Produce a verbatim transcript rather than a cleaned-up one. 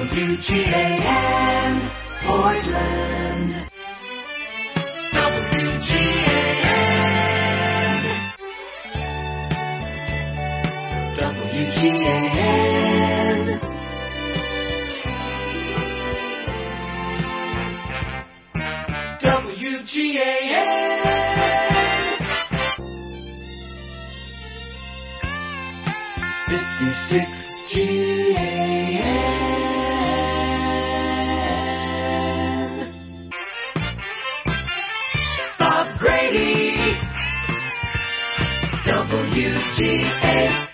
W G A N, Portland. W G A N. W G A N. W G A N. fifty-six G A N. Bob Grady. W G A N.